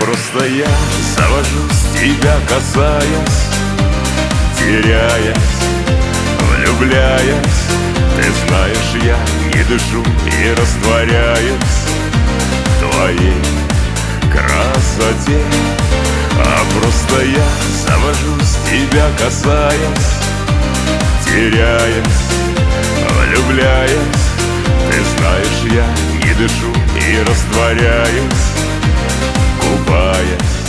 просто я завожусь, тебя касаясь, теряясь, влюбляясь. Ты знаешь, я не дышу и растворяюсь в твоей красоте. А просто я завожусь, тебя касаясь, теряясь, влюбляясь. Ты знаешь, я не дышу и растворяюсь, купаясь